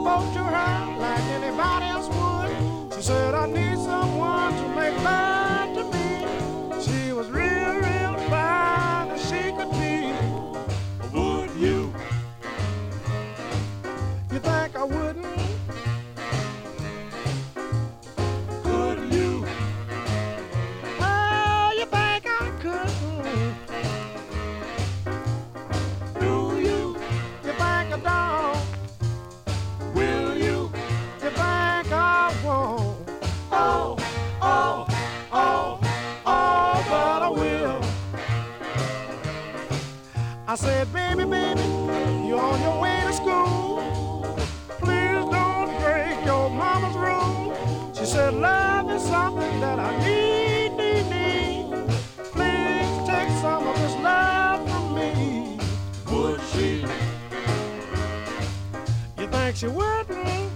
spoke to her like anybody else would. She said, I need someone to make love to me. She was real, real fine as she could be. Would you? You think I wouldn't? Could you? Oh, you think I couldn't? Do you? You think I don't? Will you? You think I won't? Oh, oh, oh, oh, but I will. I said, baby, baby, you're on your way to school. Please don't break your mama's rule. She said, love is something that I need, need, need. Please take some of this love from me. Would she? You think she wouldn't?